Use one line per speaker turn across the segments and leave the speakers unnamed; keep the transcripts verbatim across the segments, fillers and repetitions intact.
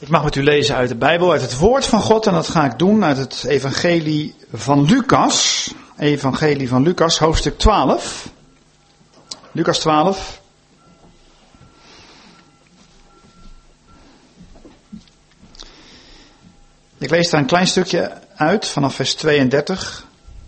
Ik mag met u lezen uit de Bijbel, uit het woord van God. En dat ga ik doen uit het evangelie van Lucas. Evangelie van Lucas, hoofdstuk twaalf. Lucas twaalf. Ik lees daar een klein stukje uit vanaf vers tweeëndertig.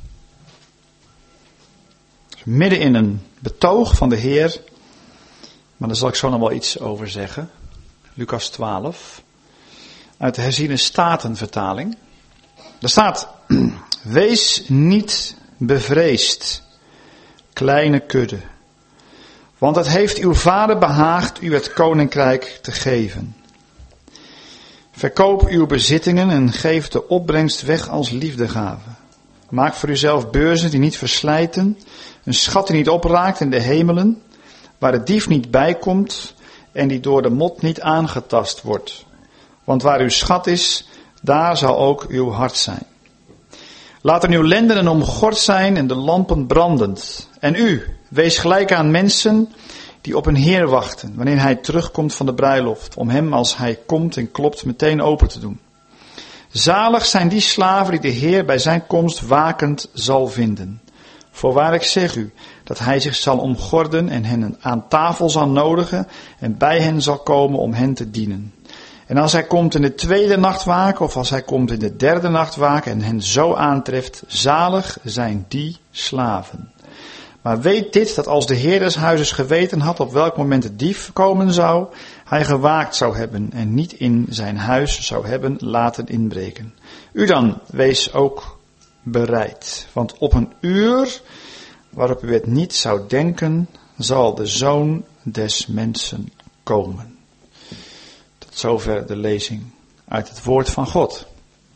Midden in een betoog van de Heer. Maar daar zal ik zo nog wel iets over zeggen. Lucas twaalf. Uit de herziene statenvertaling. Daar staat: Wees niet bevreesd, kleine kudde. Want het heeft uw vader behaagd u het koninkrijk te geven. Verkoop uw bezittingen en geef de opbrengst weg als liefdegave. Maak voor uzelf beurzen die niet verslijten, een schat die niet opraakt in de hemelen, waar de dief niet bijkomt en die door de mot niet aangetast wordt. Want waar uw schat is, daar zal ook uw hart zijn. Laat er uw lendenen omgord zijn en de lampen brandend. En u, wees gelijk aan mensen die op een Heer wachten, wanneer hij terugkomt van de bruiloft, om hem als hij komt en klopt meteen open te doen. Zalig zijn die slaven die de Heer bij zijn komst wakend zal vinden. Voorwaar ik zeg u, dat hij zich zal omgorden en hen aan tafel zal nodigen en bij hen zal komen om hen te dienen. En als hij komt in de tweede nachtwaken of als hij komt in de derde nachtwaken en hen zo aantreft, zalig zijn die slaven. Maar weet dit, dat als de Heer des huizes geweten had op welk moment de dief komen zou, hij gewaakt zou hebben en niet in zijn huis zou hebben laten inbreken. U dan, wees ook bereid, want op een uur waarop u het niet zou denken, zal de Zoon des Mensen komen. Tot zover de lezing uit het woord van God.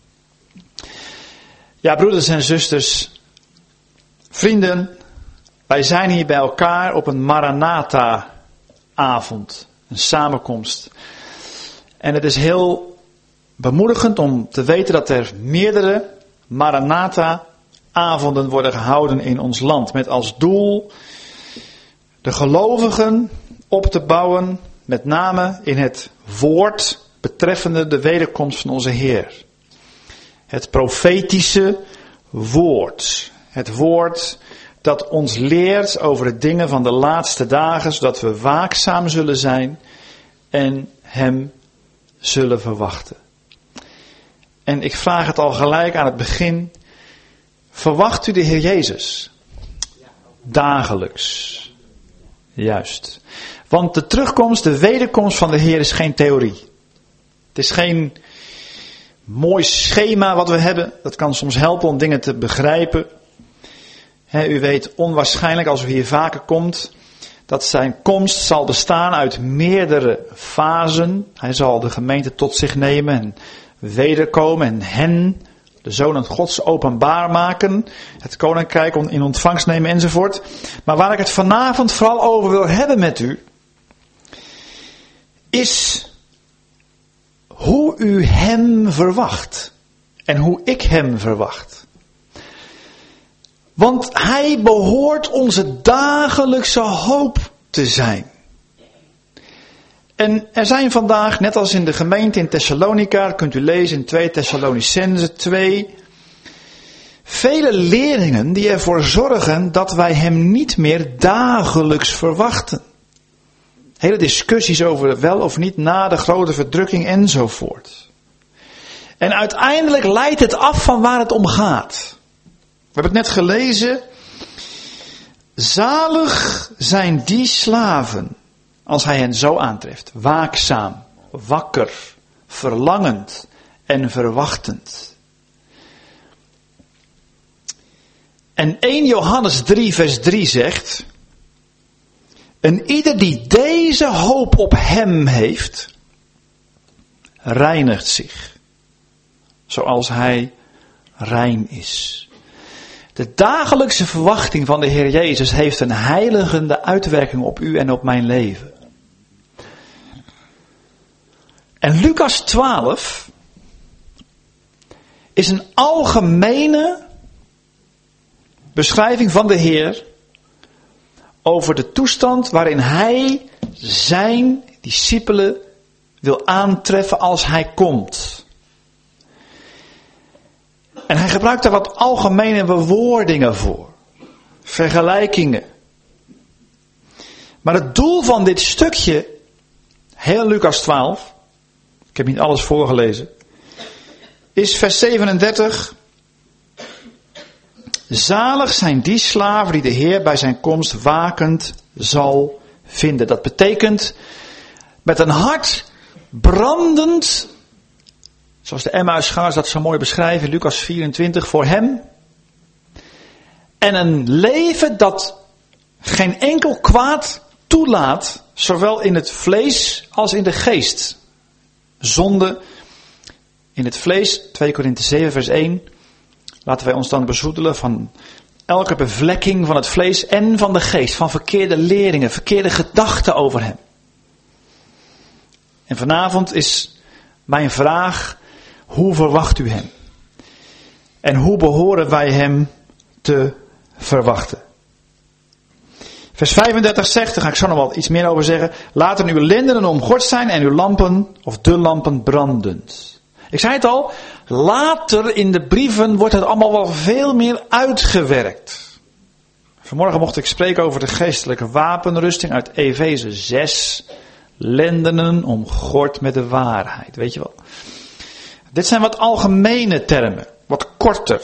Ja, broeders en zusters, vrienden, wij zijn hier bij elkaar op een Maranatha-avond, een samenkomst. En het is heel bemoedigend om te weten dat er meerdere Maranatha-avonden worden gehouden in ons land. Met als doel de gelovigen op te bouwen, met name in het woord betreffende de wederkomst van onze Heer. Het profetische woord. Het woord dat ons leert over de dingen van de laatste dagen, zodat we waakzaam zullen zijn en hem zullen verwachten. En ik vraag het al gelijk aan het begin. Verwacht u de Heer Jezus? Dagelijks. Juist. Want de terugkomst, de wederkomst van de Heer is geen theorie. Het is geen mooi schema wat we hebben. Dat kan soms helpen om dingen te begrijpen. He, u weet onwaarschijnlijk als u hier vaker komt, dat zijn komst zal bestaan uit meerdere fasen. Hij zal de gemeente tot zich nemen en wederkomen en hen, de zonen Gods, openbaar maken. Het koninkrijk in ontvangst nemen enzovoort. Maar waar ik het vanavond vooral over wil hebben met u, is hoe u hem verwacht. En hoe ik hem verwacht. Want hij behoort onze dagelijkse hoop te zijn. En er zijn vandaag, net als in de gemeente in Thessalonica, dat kunt u lezen in twee Thessalonicenzen twee, vele leerlingen die ervoor zorgen dat wij hem niet meer dagelijks verwachten. Hele discussies over wel of niet na de grote verdrukking enzovoort. En uiteindelijk leidt het af van waar het om gaat. We hebben het net gelezen. Zalig zijn die slaven, als hij hen zo aantreft. Waakzaam, wakker, verlangend en verwachtend. En eerste Johannes drie vers drie zegt: en ieder die deze hoop op hem heeft, reinigt zich, zoals hij rein is. De dagelijkse verwachting van de Heer Jezus heeft een heiligende uitwerking op u en op mijn leven. En Lucas twaalf is een algemene beschrijving van de Heer over de toestand waarin hij zijn discipelen wil aantreffen als hij komt. En hij gebruikt daar wat algemene bewoordingen voor. Vergelijkingen. Maar het doel van dit stukje, heel Lucas twaalf, ik heb niet alles voorgelezen, is vers zevenendertig. Zalig zijn die slaven die de Heer bij zijn komst wakend zal vinden. Dat betekent met een hart brandend, zoals de Emmausgangers dat zo mooi beschrijven in Lucas vierentwintig, voor hem. En een leven dat geen enkel kwaad toelaat, zowel in het vlees als in de geest. Zonde in het vlees, twee Korinthe zeven vers één. Laten wij ons dan bezoedelen van elke bevlekking van het vlees en van de geest. Van verkeerde leringen, verkeerde gedachten over hem. En vanavond is mijn vraag, hoe verwacht u hem? En hoe behoren wij hem te verwachten? Vers vijfendertig zegt, daar ga ik zo nog wel iets meer over zeggen. Laten uw lendenen omgord zijn en uw lampen, of de lampen brandend. Ik zei het al, later in de brieven wordt het allemaal wel veel meer uitgewerkt. Vanmorgen mocht ik spreken over de geestelijke wapenrusting uit Efeze zes. Lendenen omgord met de waarheid, weet je wel. Dit zijn wat algemene termen, wat korter.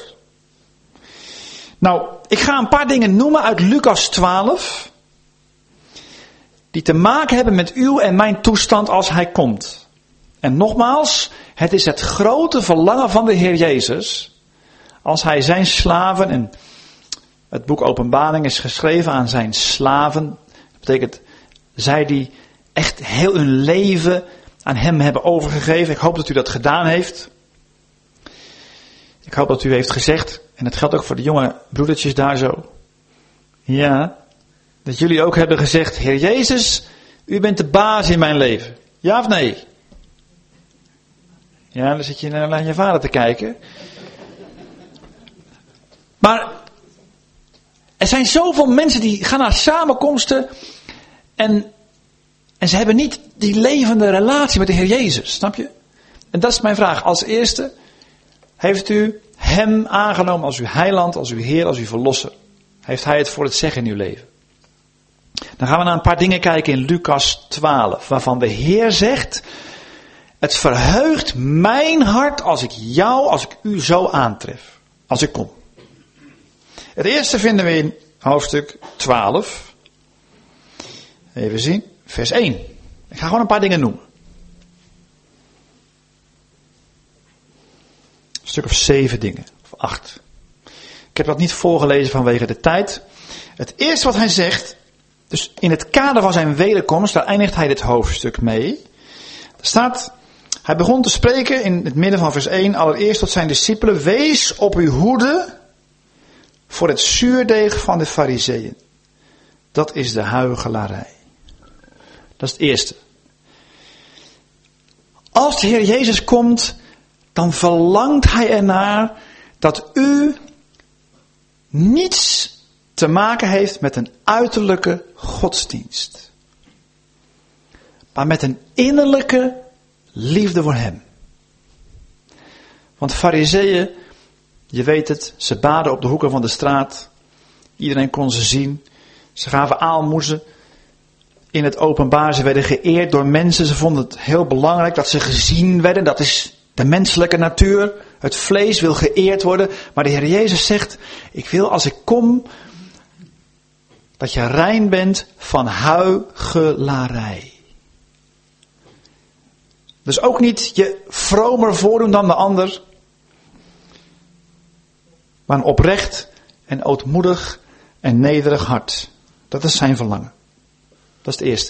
Nou, ik ga een paar dingen noemen uit Lucas twaalf. Die te maken hebben met uw en mijn toestand als hij komt. En nogmaals, het is het grote verlangen van de Heer Jezus. Als hij zijn slaven, en het boek Openbaring is geschreven aan zijn slaven. Dat betekent, zij die echt heel hun leven aan hem hebben overgegeven. Ik hoop dat u dat gedaan heeft. Ik hoop dat u heeft gezegd, en het geldt ook voor de jonge broedertjes daar zo. Ja, dat jullie ook hebben gezegd, Heer Jezus, u bent de baas in mijn leven. Ja of nee? Ja, dan zit je naar je vader te kijken. Maar er zijn zoveel mensen die gaan naar samenkomsten en, en ze hebben niet die levende relatie met de Heer Jezus, snap je? En dat is mijn vraag. Als eerste, heeft u hem aangenomen als uw heiland, als uw Heer, als uw verlosser? Heeft hij het voor het zeggen in uw leven? Dan gaan we naar een paar dingen kijken in Lucas twaalf, waarvan de Heer zegt, het verheugt mijn hart als ik jou, als ik u zo aantref, als ik kom. Het eerste vinden we in hoofdstuk twaalf. Even zien, vers één. Ik ga gewoon een paar dingen noemen. Een stuk of zeven dingen, of acht. Ik heb dat niet voorgelezen vanwege de tijd. Het eerste wat hij zegt, dus in het kader van zijn wederkomst, daar eindigt hij dit hoofdstuk mee. Er staat, hij begon te spreken in het midden van vers één, allereerst tot zijn discipelen, wees op uw hoede voor het zuurdeeg van de Farizeeën. Dat is de huichelarij. Dat is het eerste. Als de Heer Jezus komt, dan verlangt hij ernaar dat u niets te maken heeft met een uiterlijke godsdienst. Maar met een innerlijke liefde voor hem. Want Farizeeën, je weet het, ze baden op de hoeken van de straat. Iedereen kon ze zien. Ze gaven aalmoezen in het openbaar. Ze werden geëerd door mensen. Ze vonden het heel belangrijk dat ze gezien werden. Dat is de menselijke natuur. Het vlees wil geëerd worden. Maar de Heer Jezus zegt, ik wil als ik kom, dat je rein bent van huichelarij. Dus ook niet je vromer voordoen dan de ander. Maar een oprecht en ootmoedig en nederig hart. Dat is zijn verlangen. Dat is het eerste.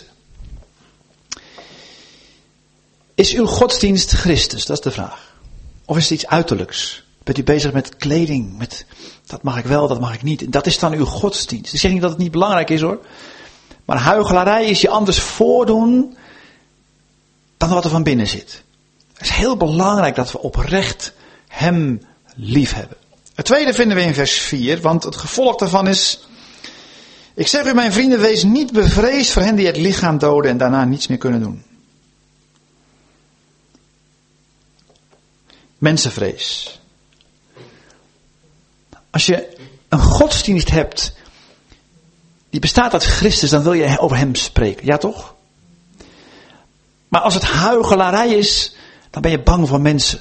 Is uw godsdienst Christus? Dat is de vraag. Of is het iets uiterlijks? Bent u bezig met kleding? Met dat mag ik wel, dat mag ik niet. Dat is dan uw godsdienst. Ik zeg niet dat het niet belangrijk is hoor. Maar huichelarij is je anders voordoen dan wat er van binnen zit. Het is heel belangrijk dat we oprecht hem lief hebben. Het tweede vinden we in vers vier, want het gevolg daarvan is, ik zeg u mijn vrienden, wees niet bevreesd voor hen die het lichaam doden en daarna niets meer kunnen doen. Mensenvrees. Als je een godsdienst hebt die bestaat uit Christus, dan wil je over hem spreken. Ja toch? Maar als het huichelarij is, dan ben je bang voor mensen.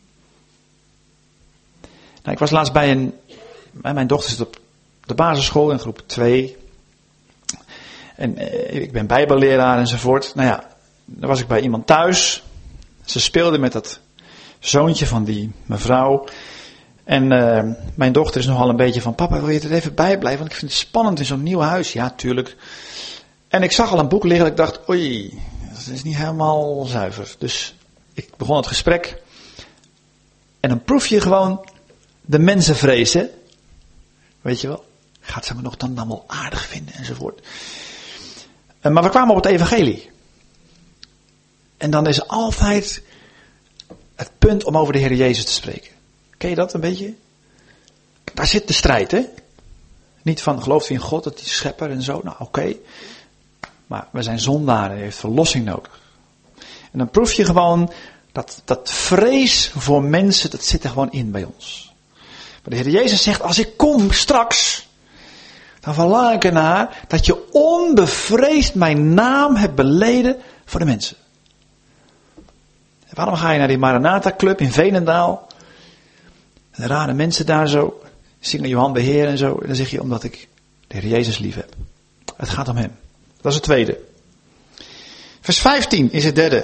Nou, ik was laatst bij een... Mijn dochter zit op de basisschool in groep twee. En eh, ik ben bijbelleraar enzovoort. Nou ja, dan was ik bij iemand thuis. Ze speelde met dat zoontje van die mevrouw. En uh, mijn dochter is nogal een beetje van... Papa, wil je er even bij blijven? Want ik vind het spannend in zo'n nieuw huis. Ja, tuurlijk. En ik zag al een boek liggen en ik dacht... Oei, dat is niet helemaal zuiver. Dus ik begon het gesprek. En dan proef je gewoon de mensenvrees, hè? Weet je wel? Gaat ze me nog dan, dan wel aardig vinden enzovoort. Uh, maar we kwamen op het evangelie. En dan is altijd het punt om over de Heer Jezus te spreken. Ken je dat een beetje? Daar zit de strijd, hè? Niet van, gelooft u in God, dat hij schepper en zo. Nou, oké. Okay. Maar we zijn zondaren, hij heeft verlossing nodig. En dan proef je gewoon dat, dat vrees voor mensen, dat zit er gewoon in bij ons. Maar de Heer Jezus zegt, als ik kom straks, dan verlang ik ernaar dat je onbevreesd mijn naam hebt beleden voor de mensen. En waarom ga je naar die Maranatha Club in Veenendaal? En de rare mensen daar zo, zingen Johan de Heer en zo. En dan zeg je, omdat ik de Heer Jezus lief heb. Het gaat om hem. Dat is het tweede. Vers vijftien is het derde.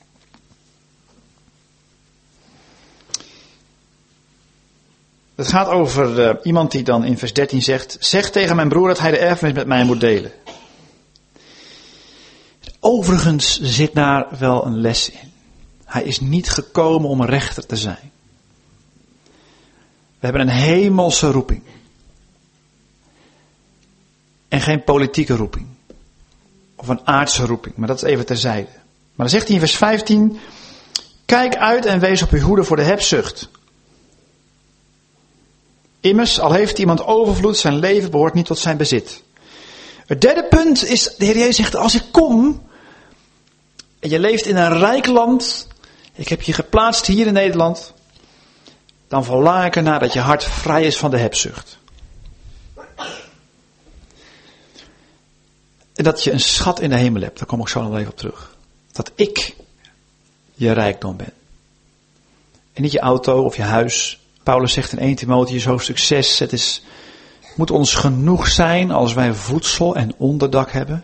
Het gaat over uh, iemand die dan in vers dertien zegt... Zeg tegen mijn broer dat hij de erfenis met mij moet delen. Overigens zit daar wel een les in. Hij is niet gekomen om een rechter te zijn. We hebben een hemelse roeping. En geen politieke roeping. Of een aardse roeping. Maar dat is even terzijde. Maar dan zegt hij in vers vijftien... Kijk uit en wees op uw hoede voor de hebzucht. Immers, al heeft iemand overvloed, zijn leven behoort niet tot zijn bezit. Het derde punt is, de Heer Jezus zegt, als ik kom, en je leeft in een rijk land, ik heb je geplaatst hier in Nederland, dan verlang ik ernaar dat je hart vrij is van de hebzucht. En dat je een schat in de hemel hebt, daar kom ik zo nog even op terug. Dat ik je rijkdom ben. En niet je auto of je huis. Paulus zegt in eerste Timotheüs hoofdstuk zes, het is, moet ons genoeg zijn als wij voedsel en onderdak hebben.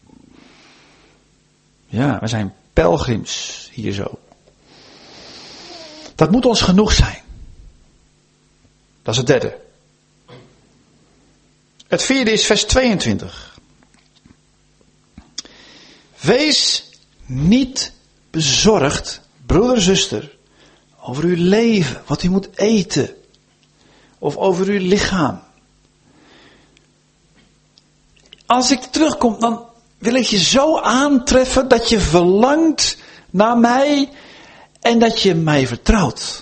Ja, we zijn pelgrims hier zo. Dat moet ons genoeg zijn. Dat is het derde. Het vierde is vers tweeëntwintig. Wees niet bezorgd, broeder, zuster, over uw leven, wat u moet eten. Of over uw lichaam. Als ik terugkom, dan wil ik je zo aantreffen dat je verlangt naar mij en dat je mij vertrouwt.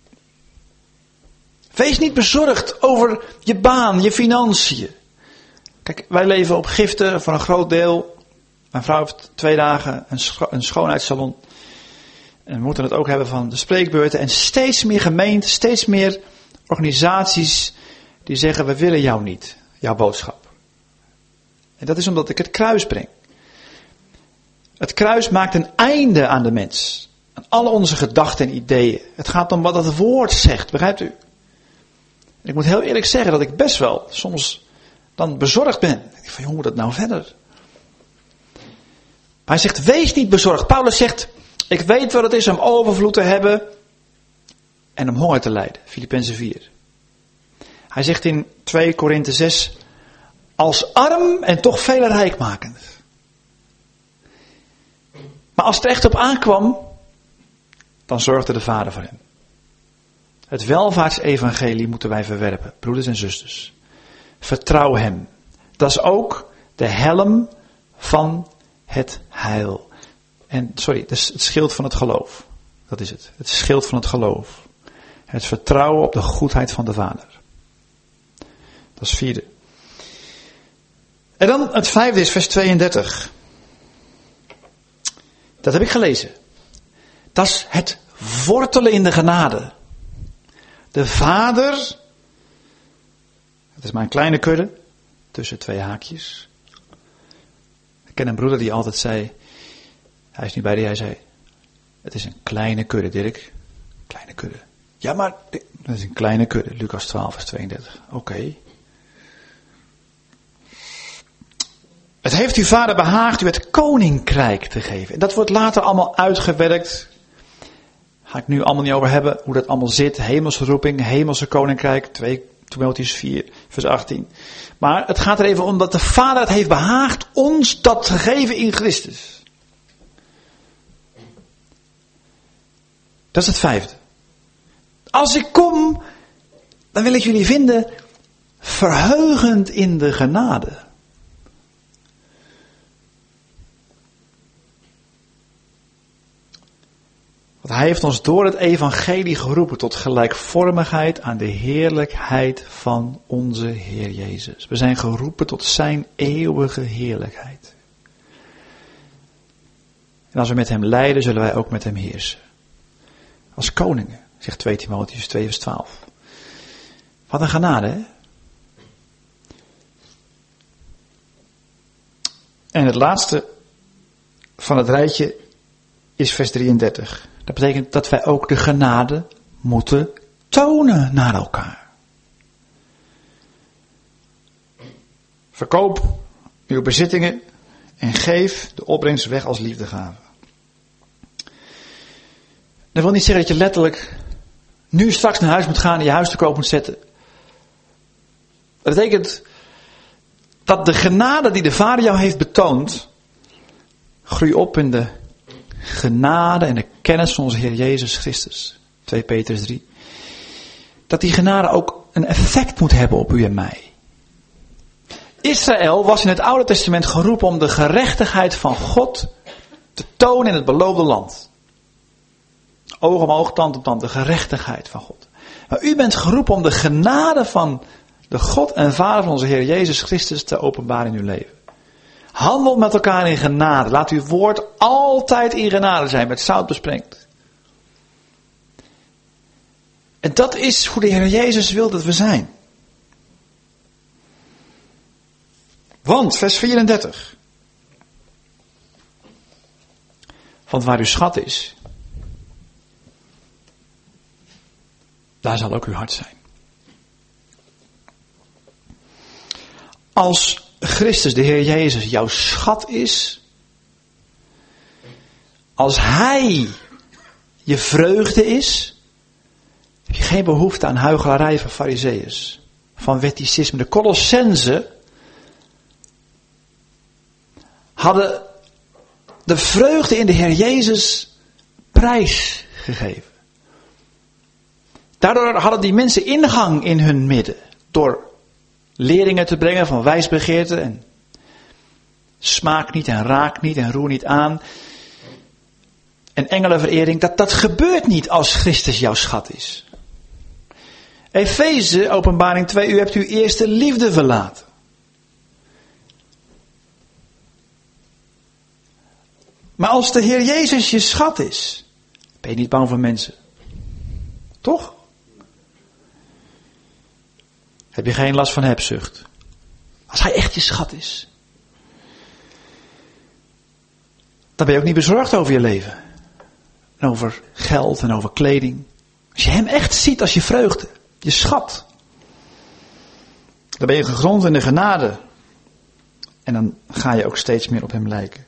Wees niet bezorgd over je baan, je financiën. Kijk, wij leven op giften voor een groot deel. Mijn vrouw heeft twee dagen een, scho- een schoonheidssalon. En we moeten het ook hebben van de spreekbeurten. En steeds meer gemeenten, steeds meer organisaties die zeggen, we willen jou niet, jouw boodschap. En dat is omdat ik het kruis breng. Het kruis maakt een einde aan de mens. Aan alle onze gedachten en ideeën. Het gaat om wat het woord zegt, begrijpt u? En ik moet heel eerlijk zeggen dat ik best wel soms dan bezorgd ben. Ik denk van, joh, hoe moet dat nou verder? Maar hij zegt, wees niet bezorgd. Paulus zegt, ik weet wat het is om overvloed te hebben en om honger te lijden. Filippenzen vier. Hij zegt in twee Korinthe zes, als arm en toch vele rijkmakend. Maar als het er echt op aankwam, dan zorgde de Vader voor hem. Het welvaartsevangelie moeten wij verwerpen, broeders en zusters. Vertrouw hem. Dat is ook de helm van het heil. En, sorry, dat is het schild van het geloof. Dat is het. Het schild van het geloof. Het vertrouwen op de goedheid van de Vader. Dat is het vierde. En dan het vijfde is vers tweeëndertig. Dat heb ik gelezen. Dat is het wortelen in de genade. De Vader, het is maar een kleine kudde, tussen twee haakjes. Ik ken een broeder die altijd zei, hij is nu bij die, hij zei, het is een kleine kudde, Dirk. Kleine kudde. Ja, maar het is een kleine kudde. Lucas twaalf, vers tweeëndertig. Oké. Okay. Het heeft uw Vader behaagd u het koninkrijk te geven. En dat wordt later allemaal uitgewerkt. Ga ik nu allemaal niet over hebben hoe dat allemaal zit. Hemelse roeping, hemelse koninkrijk. twee Timotheüs vier, vers achttien. Maar het gaat er even om dat de Vader het heeft behaagd ons dat te geven in Christus. Dat is het vijfde. Als ik kom, dan wil ik jullie vinden verheugend in de genade. Want hij heeft ons door het evangelie geroepen tot gelijkvormigheid aan de heerlijkheid van onze Heer Jezus. We zijn geroepen tot zijn eeuwige heerlijkheid. En als we met hem lijden, zullen wij ook met hem heersen. Als koningen, zegt twee Timotheüs twee vers twaalf. Wat een genade, hè? En het laatste van het rijtje is vers drieëndertig. Dat betekent dat wij ook de genade moeten tonen naar elkaar. Verkoop uw bezittingen en geef de opbrengst weg als liefdegave. Dat wil niet zeggen dat je letterlijk nu straks naar huis moet gaan en je huis te koop moet zetten. Dat betekent dat de genade die de Vader jou heeft betoond, groei op in de genade en de kennis van onze Heer Jezus Christus. twee Petrus drie. Dat die genade ook een effect moet hebben op u en mij. Israël was in het Oude Testament geroepen om de gerechtigheid van God te tonen in het beloofde land. Oog om oog, tand om tand, de gerechtigheid van God. Maar u bent geroepen om de genade van de God en Vader van onze Heer Jezus Christus te openbaren in uw leven. Handel met elkaar in genade. Laat uw woord altijd in genade zijn, met zout besprengd. En dat is hoe de Heer Jezus wil dat we zijn. Want, vers vierendertig. Want waar uw schat is, daar zal ook uw hart zijn. Als Christus, de Heer Jezus, jouw schat is, als Hij je vreugde is, heb je geen behoefte aan huichelarij van farizeeërs, van wetticisme. De Colossenzen hadden de vreugde in de Heer Jezus prijs gegeven. Daardoor hadden die mensen ingang in hun midden, door leringen te brengen van wijsbegeerte en smaak niet en raak niet en roer niet aan. En engelenverering, dat, dat gebeurt niet als Christus jouw schat is. Efeze, openbaring twee, u hebt uw eerste liefde verlaten. Maar als de Heer Jezus je schat is, ben je niet bang voor mensen. Toch? Heb je geen last van hebzucht. Als hij echt je schat is. Dan ben je ook niet bezorgd over je leven. En over geld en over kleding. Als je hem echt ziet als je vreugde. Je schat. Dan ben je gegrond in de genade. En dan ga je ook steeds meer op hem lijken.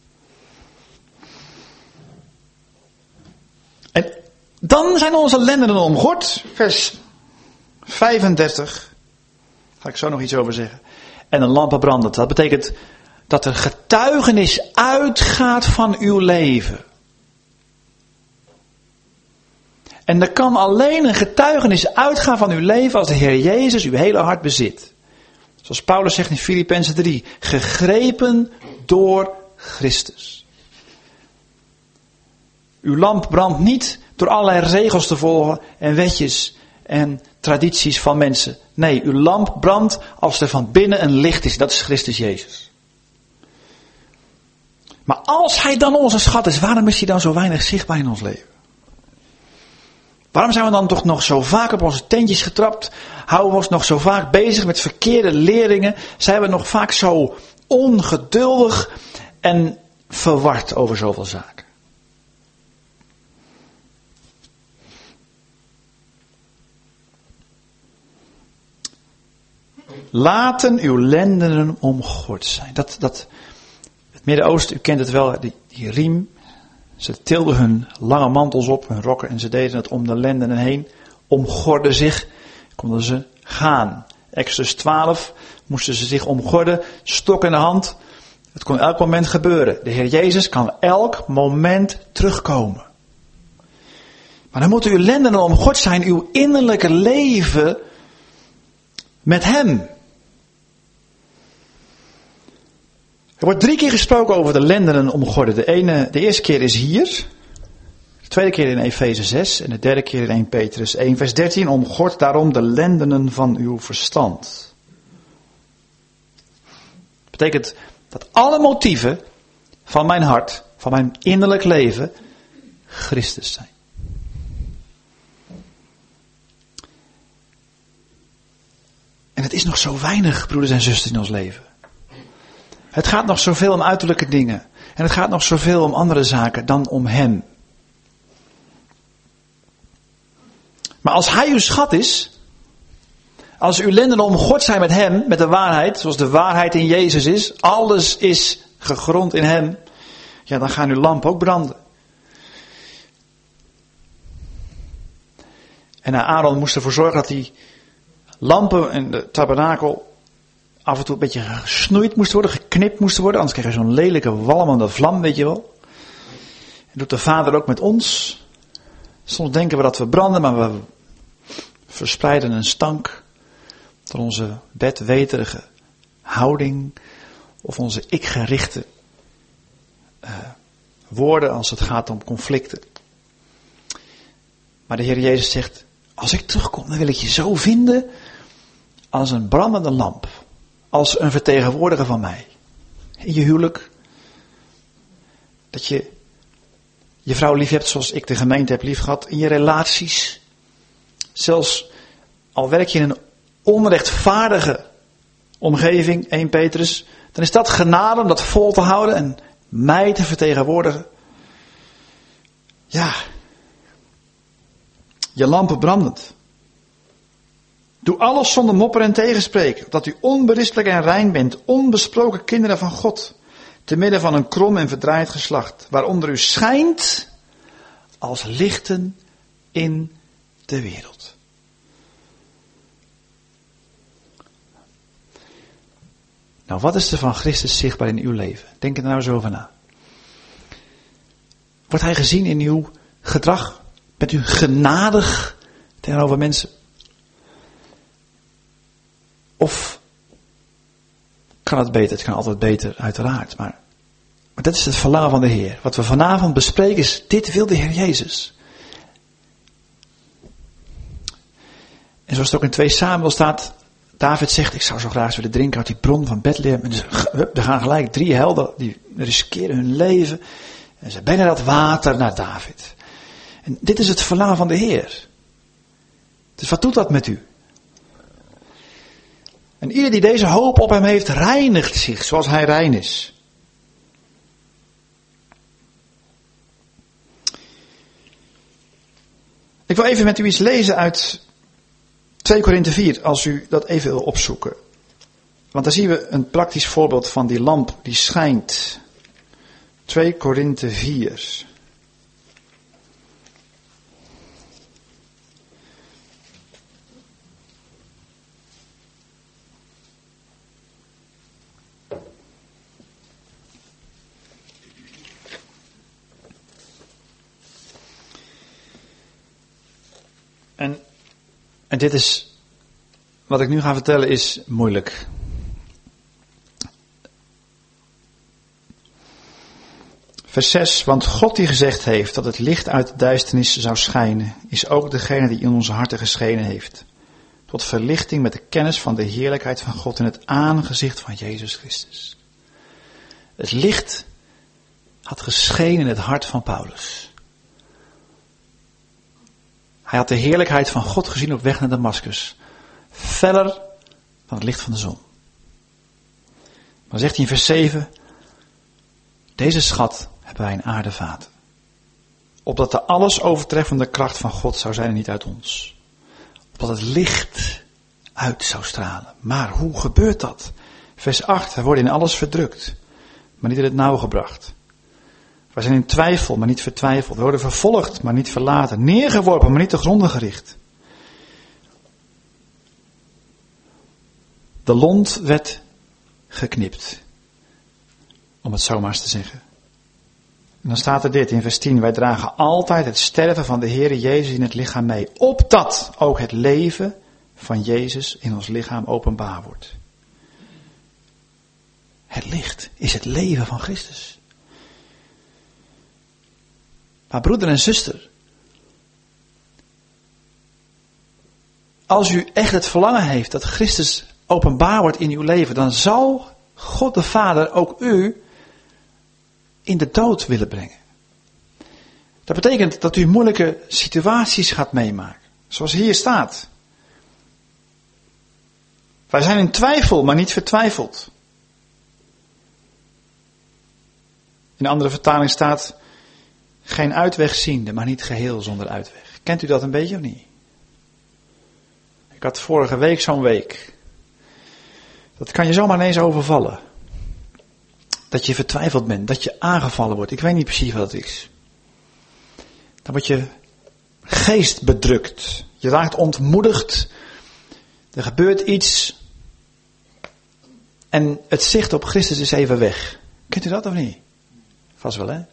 En dan zijn onze lendenen omgord. Vers vijfendertig. Ga ik zo nog iets over zeggen. En een lampen brandend. Dat betekent dat er getuigenis uitgaat van uw leven. En er kan alleen een getuigenis uitgaan van uw leven als de Heer Jezus uw hele hart bezit. Zoals Paulus zegt in Filippenzen drie. Gegrepen door Christus. Uw lamp brandt niet door allerlei regels te volgen en wetjes en tradities van mensen. Nee, uw lamp brandt als er van binnen een licht is. Dat is Christus Jezus. Maar als hij dan onze schat is, waarom is hij dan zo weinig zichtbaar in ons leven? Waarom zijn we dan toch nog zo vaak op onze tentjes getrapt? Houden we ons nog zo vaak bezig met verkeerde leringen? Zijn we nog vaak zo ongeduldig en verward over zoveel zaken? Laten uw lendenen omgord zijn. Dat, dat, het Midden-Oosten, u kent het wel, die, die riem. Ze tilden hun lange mantels op, hun rokken, en ze deden het om de lendenen heen. Omgorden zich, konden ze gaan. Exodus twaalf moesten ze zich omgorden, stok in de hand. Het kon elk moment gebeuren. De Heer Jezus kan elk moment terugkomen. Maar dan moeten uw lendenen omgord zijn, uw innerlijke leven met Hem. Er wordt drie keer gesproken over de lendenen omgorden. De, ene, de eerste keer is hier. De tweede keer in Efeze zes. En de derde keer in eerste Petrus één vers dertien. Omgord daarom de lendenen van uw verstand. Dat betekent dat alle motieven van mijn hart, van mijn innerlijk leven, Christus zijn. En het is nog zo weinig, broeders en zusters, in ons leven. Het gaat nog zoveel om uiterlijke dingen. En het gaat nog zoveel om andere zaken dan om Hem. Maar als Hij uw schat is, als uw lendenen omgord zijn met Hem, met de waarheid, zoals de waarheid in Jezus is, alles is gegrond in Hem, ja, dan gaan uw lampen ook branden. En Aaron moest ervoor zorgen dat die lampen in de tabernakel af en toe een beetje gesnoeid moesten worden, geknipt moesten worden. Anders krijg je zo'n lelijke walmende vlam, weet je wel. En doet de Vader ook met ons. Soms denken we dat we branden, maar we verspreiden een stank door onze bedweterige houding of onze ik-gerichte uh, woorden als het gaat om conflicten. Maar de Heer Jezus zegt, als ik terugkom, dan wil ik je zo vinden als een brandende lamp. Als een vertegenwoordiger van mij. In je huwelijk. Dat je je vrouw lief hebt zoals ik de gemeente heb lief gehad. In je relaties. Zelfs al werk je in een onrechtvaardige omgeving, eerste Petrus. Dan is dat genade om dat vol te houden en mij te vertegenwoordigen. Ja. Je lampen brandend. Doe alles zonder mopperen en tegenspreken, dat u onberispelijk en rein bent, onbesproken kinderen van God, te midden van een krom en verdraaid geslacht, waaronder u schijnt als lichten in de wereld. Nou, wat is er van Christus zichtbaar in uw leven? Denk er nou eens over na. Wordt Hij gezien in uw gedrag? Bent u genadig tegenover mensen? Of kan het beter? Het kan altijd beter, uiteraard. Maar, maar dat is het verlangen van de Heer. Wat we vanavond bespreken is, dit wil de Heer Jezus. En zoals het ook in twee Samuel staat, David zegt, ik zou zo graag willen drinken uit die bron van Bethlehem. En dus, er gaan gelijk drie helden, die riskeren hun leven. En ze brengen dat water naar David. En dit is het verlangen van de Heer. Dus wat doet dat met u? En ieder die deze hoop op hem heeft, reinigt zich zoals hij rein is. Ik wil even met u iets lezen uit twee Korinthe vier, als u dat even wil opzoeken. Want daar zien we een praktisch voorbeeld van die lamp die schijnt. twee Korinthe vier. En, en dit is, wat ik nu ga vertellen is moeilijk. Vers zes, want God die gezegd heeft dat het licht uit de duisternis zou schijnen, is ook degene die in onze harten geschenen heeft. Tot verlichting met de kennis van de heerlijkheid van God in het aangezicht van Jezus Christus. Het licht had geschenen in het hart van Paulus. Hij had de heerlijkheid van God gezien op weg naar Damaskus. Feller dan het licht van de zon. Dan zegt hij in vers zeven. Deze schat hebben wij in aardevaten. Opdat de alles overtreffende kracht van God zou zijn en niet uit ons. Opdat het licht uit zou stralen. Maar hoe gebeurt dat? Vers acht. Wij worden in alles verdrukt. Maar niet in het nauw gebracht. Wij zijn in twijfel, maar niet vertwijfeld. We worden vervolgd, maar niet verlaten. Neergeworpen, maar niet te gronden gericht. De lont werd geknipt. Om het zo maar eens te zeggen. En dan staat er dit in vers tien. Wij dragen altijd het sterven van de Heere Jezus in het lichaam mee. Opdat ook het leven van Jezus in ons lichaam openbaar wordt. Het licht is het leven van Christus. Maar broeder en zuster, als u echt het verlangen heeft dat Christus openbaar wordt in uw leven, dan zal God de Vader ook u in de dood willen brengen. Dat betekent dat u moeilijke situaties gaat meemaken. Zoals hier staat. Wij zijn in twijfel, maar niet vertwijfeld. In een andere vertaling staat, geen uitweg ziende, maar niet geheel zonder uitweg. Kent u dat een beetje of niet? Ik had vorige week zo'n week. Dat kan je zomaar ineens overvallen. Dat je vertwijfeld bent, dat je aangevallen wordt. Ik weet niet precies wat het is. Dan word je geest bedrukt. Je raakt ontmoedigd. Er gebeurt iets. En het zicht op Christus is even weg. Kent u dat of niet? Vast wel, hè?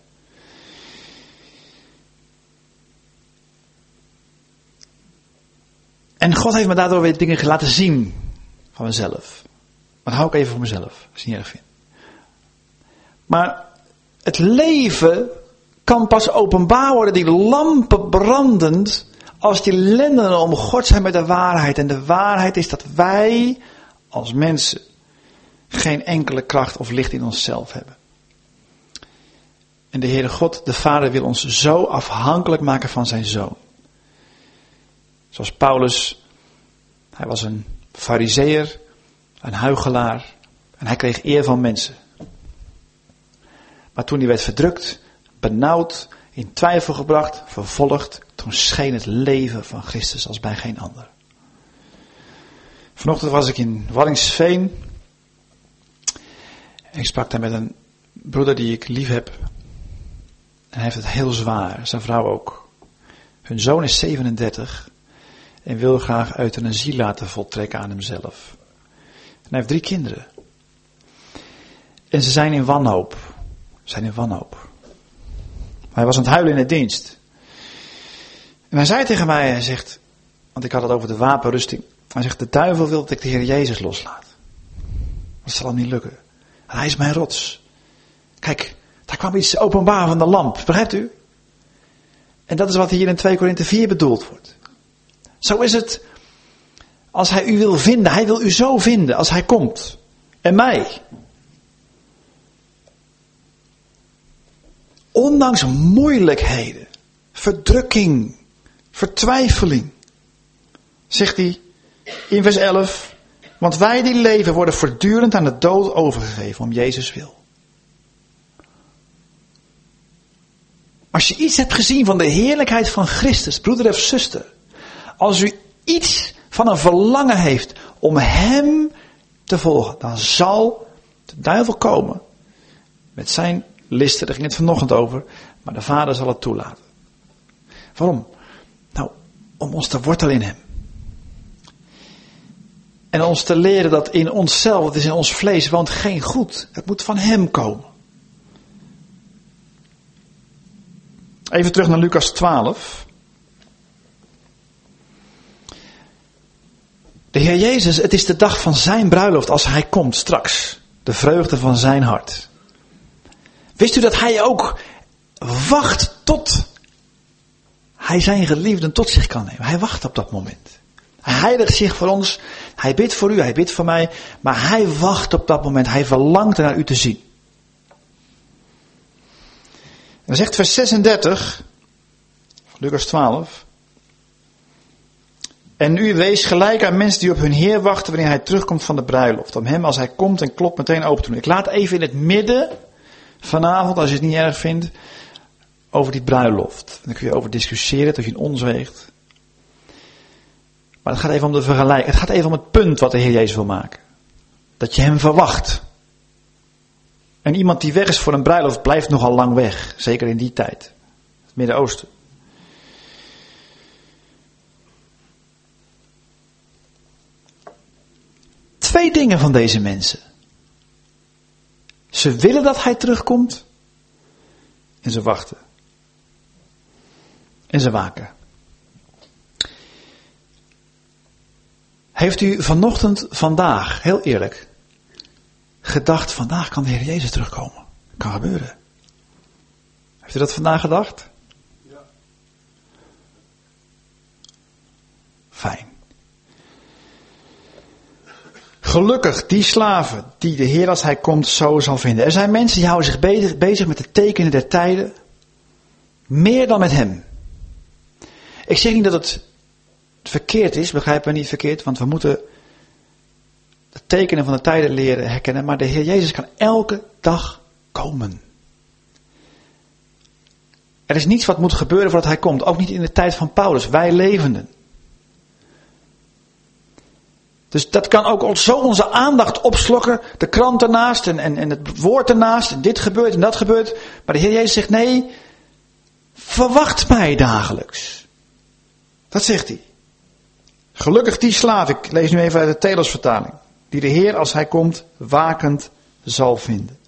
En God heeft me daardoor weer dingen laten zien van mezelf. Maar dat hou ik even voor mezelf, als je het niet erg vindt. Maar het leven kan pas openbaar worden, die lampen brandend, als die lenden omgord zijn met de waarheid. En de waarheid is dat wij als mensen geen enkele kracht of licht in onszelf hebben. En de Heere God, de Vader, wil ons zo afhankelijk maken van zijn Zoon. Zoals Paulus, hij was een farizeeër, een huichelaar en hij kreeg eer van mensen. Maar toen hij werd verdrukt, benauwd, in twijfel gebracht, vervolgd, toen scheen het leven van Christus als bij geen ander. Vanochtend was ik in Waddinxveen en ik sprak daar met een broeder die ik lief heb. En hij heeft het heel zwaar, zijn vrouw ook. Hun zoon is zevenendertig en wil graag euthanasie laten voltrekken aan hemzelf. En hij heeft drie kinderen. En ze zijn in wanhoop. Ze zijn in wanhoop. Hij was aan het huilen in de dienst. En hij zei tegen mij, hij zegt, want ik had het over de wapenrusting. Hij zegt, de duivel wil dat ik de Heer Jezus loslaat. Dat zal hem niet lukken. En hij is mijn rots. Kijk, daar kwam iets openbaar van de lamp. Begrijpt u? En dat is wat hier in twee Korinthe vier bedoeld wordt. Zo is het als hij u wil vinden. Hij wil u zo vinden als hij komt. En mij. Ondanks moeilijkheden, verdrukking, vertwijfeling, zegt hij in vers elf, want wij die leven worden voortdurend aan de dood overgegeven om Jezus wil. Als je iets hebt gezien van de heerlijkheid van Christus, broeder of zuster, als u iets van een verlangen heeft om hem te volgen, dan zal de duivel komen met zijn listen, daar ging het vanochtend over, maar de Vader zal het toelaten. Waarom? Nou, om ons te wortelen in hem. En ons te leren dat in onszelf, het is in ons vlees, woont geen goed. Het moet van hem komen. Even terug naar Lucas twaalf. De Heer Jezus, het is de dag van zijn bruiloft als hij komt straks. De vreugde van zijn hart. Wist u dat hij ook wacht tot hij zijn geliefden tot zich kan nemen? Hij wacht op dat moment. Hij heiligt zich voor ons. Hij bidt voor u, hij bidt voor mij. Maar hij wacht op dat moment. Hij verlangt naar u te zien. En dan zegt vers zesendertig van Lucas twaalf. En u wees gelijk aan mensen die op hun Heer wachten wanneer hij terugkomt van de bruiloft. Om hem als hij komt en klopt meteen open te doen. Ik laat even in het midden vanavond, als je het niet erg vindt, over die bruiloft. Dan kun je over discussiëren tot je in ons weegt. Maar het gaat even om de vergelijking. Het gaat even om het punt wat de Heer Jezus wil maken. Dat je hem verwacht. En iemand die weg is voor een bruiloft blijft nogal lang weg. Zeker in die tijd. Het Midden-Oosten. Twee dingen van deze mensen. Ze willen dat hij terugkomt. En ze wachten. En ze waken. Heeft u vanochtend, vandaag, heel eerlijk, gedacht, vandaag kan de Heer Jezus terugkomen? Kan gebeuren. Heeft u dat vandaag gedacht? Ja. Fijn. Gelukkig die slaven die de Heer als hij komt zo zal vinden. Er zijn mensen die houden zich bezig, bezig met de tekenen der tijden. Meer dan met hem. Ik zeg niet dat het verkeerd is, begrijp me niet verkeerd, want we moeten de tekenen van de tijden leren herkennen, maar de Heer Jezus kan elke dag komen. Er is niets wat moet gebeuren voordat hij komt, ook niet in de tijd van Paulus, wij levenden. Dus dat kan ook zo onze aandacht opslokken, de krant ernaast en, en, en het woord ernaast, en dit gebeurt en dat gebeurt, maar de Heer Jezus zegt nee, verwacht mij dagelijks. Dat zegt hij. Gelukkig die slaaf, ik lees nu even uit de Telosvertaling, die de Heer als hij komt wakend zal vinden.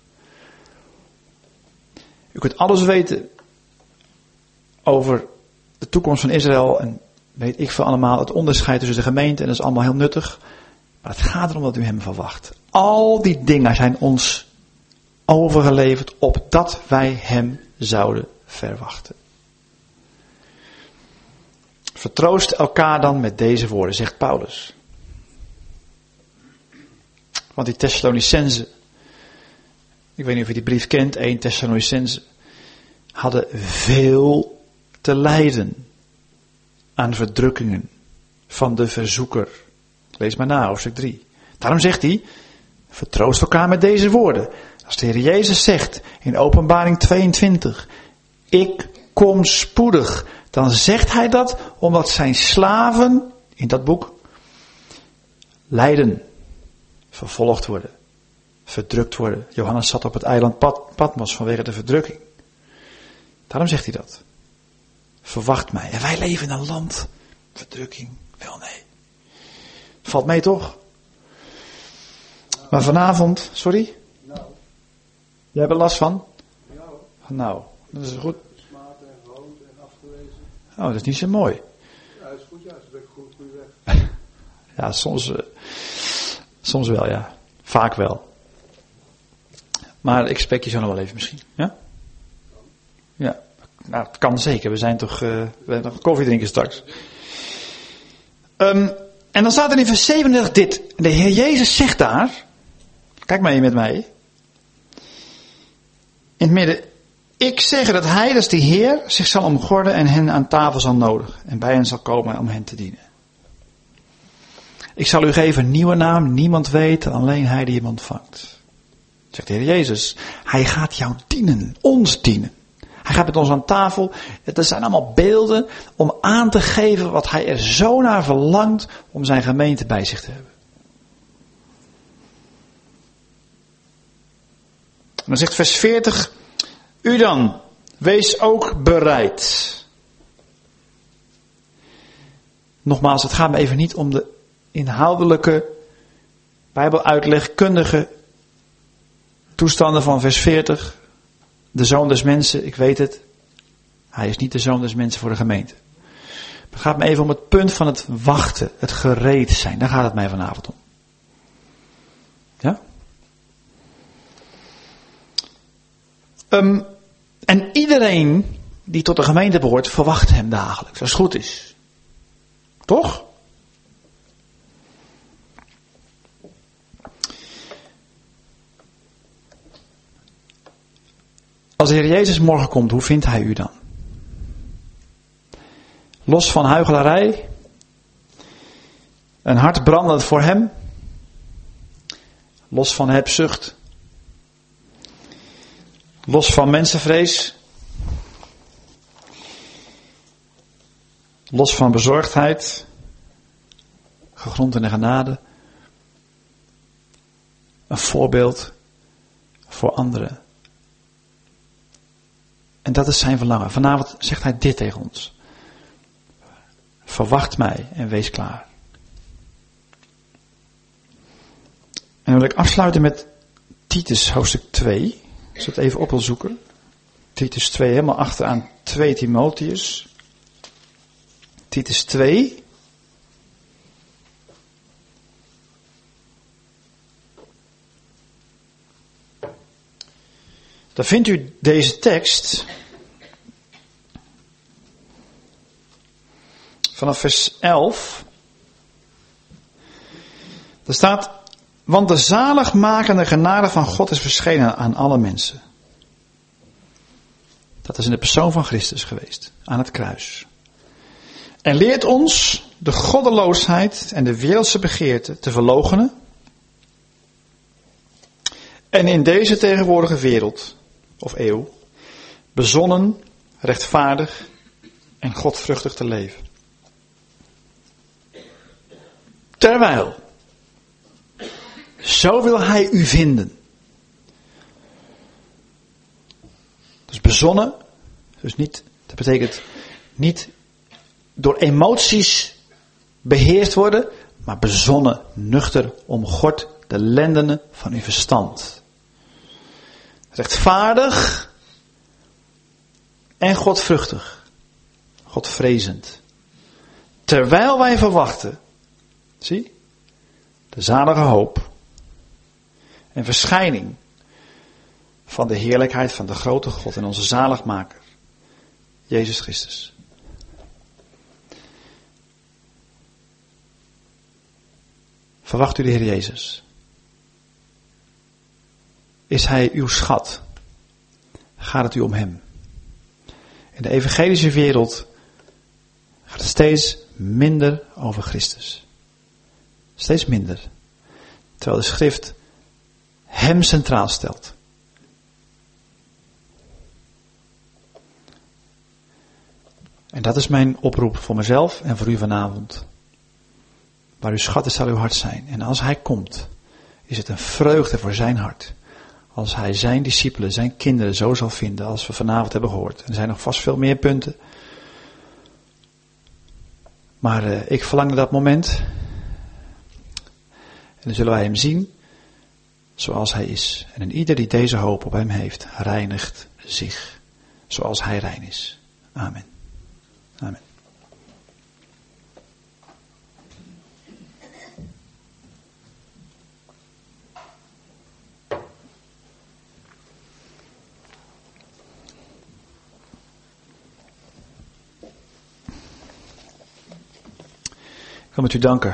U kunt alles weten over de toekomst van Israël en weet ik veel allemaal, het onderscheid tussen de gemeente en dat is allemaal heel nuttig. Maar het gaat erom dat u hem verwacht. Al die dingen zijn ons overgeleverd opdat wij hem zouden verwachten. Vertroost elkaar dan met deze woorden, zegt Paulus. Want die Thessalonicenzen, ik weet niet of je die brief kent, één Thessalonicenzen, hadden veel te lijden aan verdrukkingen van de verzoeker. Lees maar na, hoofdstuk drie. Daarom zegt hij, vertroost elkaar met deze woorden. Als de Heer Jezus zegt in Openbaring tweeëntwintig, ik kom spoedig, dan zegt hij dat omdat zijn slaven, in dat boek, lijden, vervolgd worden, verdrukt worden. Johannes zat op het eiland Pat- Patmos vanwege de verdrukking. Daarom zegt hij dat. Verwacht mij. En wij leven in een land, verdrukking, wel nee. Valt mee toch? Maar vanavond, sorry? Nou. Jij hebt er last van? Ja. Nou, dat is goed. Smaad en rood en afgewezen. Oh, dat is niet zo mooi. Ja, dat is goed, ja. Dat ben ik goed, goede weg. Ja, soms, uh, soms wel, ja. Vaak wel. Maar ik spreek je zo nog wel even misschien. Ja? Ja. Nou, het kan zeker. We zijn toch, uh, we hebben nog koffie drinken straks. Um, en dan staat er in vers zevenendertig dit. De Heer Jezus zegt daar, kijk maar even met mij. In het midden, ik zeg dat hij, dat is de Heer, zich zal omgorden en hen aan tafel zal nodigen. En bij hen zal komen om hen te dienen. Ik zal u geven een nieuwe naam, niemand weet, alleen hij die hem ontvangt. Zegt de Heer Jezus, hij gaat jou dienen, ons dienen. Hij gaat met ons aan tafel. Het zijn allemaal beelden om aan te geven wat hij er zo naar verlangt om zijn gemeente bij zich te hebben. En dan zegt vers veertig, u dan, wees ook bereid. Nogmaals, het gaat me even niet om de inhoudelijke, bijbeluitlegkundige toestanden van vers veertig. De zoon des mensen, ik weet het. Hij is niet de zoon des mensen voor de gemeente. Het gaat me even om het punt van het wachten, het gereed zijn. Daar gaat het mij vanavond om. Ja? Um, en iedereen die tot de gemeente behoort, verwacht hem dagelijks, als het goed is. Toch? Als de Heer Jezus morgen komt, hoe vindt hij u dan? Los van huichelarij, Een hart brandend voor hem. Los van hebzucht. Los van mensenvrees. Los van bezorgdheid. Gegrond in de genade. Een voorbeeld voor anderen. En dat is zijn verlangen. Vanavond zegt hij dit tegen ons. Verwacht mij en wees klaar. En dan wil ik afsluiten met Titus hoofdstuk twee. Als je het even op wil zoeken. Titus twee, helemaal achteraan twee Timotheus. Titus twee. Dan vindt u deze tekst vanaf vers elf. Er staat: want de zaligmakende genade van God is verschenen aan alle mensen. Dat is in de persoon van Christus geweest, aan het kruis. En leert ons de goddeloosheid en de wereldse begeerte te verloochenen. En in deze tegenwoordige wereld, of eeuw, bezonnen, rechtvaardig en godvruchtig te leven. Terwijl, zo wil hij u vinden. Dus bezonnen, dus niet, dat betekent niet door emoties beheerst worden, maar bezonnen, nuchter, omgord de lendenen van uw verstand. Rechtvaardig en godvruchtig, godvrezend. Terwijl wij verwachten, zie, de zalige hoop en verschijning van de heerlijkheid van de grote God en onze zaligmaker, Jezus Christus. Verwacht u de Heer Jezus? Is Hij uw schat? Gaat het u om Hem? In de evangelische wereld gaat het steeds minder over Christus. Steeds minder. Terwijl de schrift Hem centraal stelt. En dat is mijn oproep voor mezelf en voor u vanavond. Waar uw schat is, zal uw hart zijn. En als Hij komt, is het een vreugde voor zijn hart. Als Hij zijn discipelen, zijn kinderen zo zal vinden als we vanavond hebben gehoord. En er zijn nog vast veel meer punten. Maar uh, ik verlang naar dat moment. En dan zullen wij Hem zien zoals Hij is. En in ieder die deze hoop op Hem heeft, reinigt zich zoals Hij rein is. Amen. Amen. Ik wil met u danken.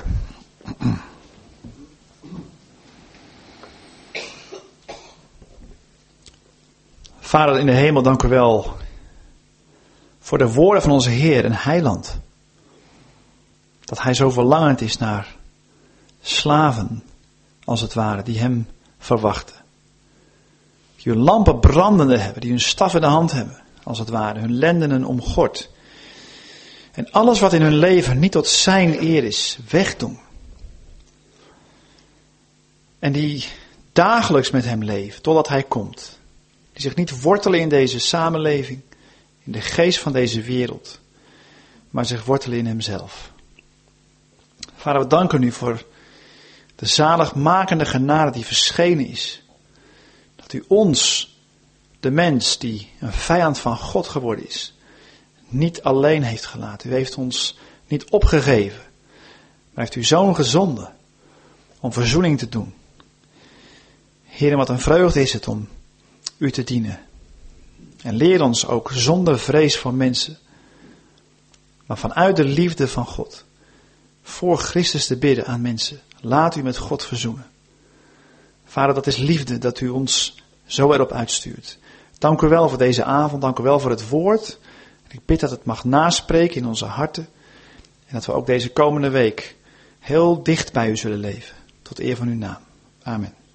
Vader in de hemel, dank u wel voor de woorden van onze Heer en Heiland. Dat Hij zo verlangend is naar slaven, als het ware, die Hem verwachten. Die hun lampen brandende hebben, die hun staf in de hand hebben, als het ware, hun lendenen omgord. En alles wat in hun leven niet tot zijn eer is, wegdoen. En die dagelijks met Hem leven, totdat Hij komt. Die zich niet wortelen in deze samenleving, in de geest van deze wereld, maar zich wortelen in Hemzelf. Vader, we danken u voor de zaligmakende genade die verschenen is. Dat u ons, de mens die een vijand van God geworden is, niet alleen heeft gelaten. U heeft ons niet opgegeven, maar heeft uw Zoon gezonden om verzoening te doen. Heer, wat een vreugde is het om u te dienen. En leer ons ook zonder vrees voor mensen, maar vanuit de liefde van God, voor Christus te bidden aan mensen. Laat u met God verzoenen. Vader, dat is liefde dat u ons zo erop uitstuurt. Dank u wel voor deze avond, dank u wel voor het woord. En ik bid dat het mag naspreken in onze harten. En dat we ook deze komende week heel dicht bij u zullen leven. Tot eer van uw naam. Amen.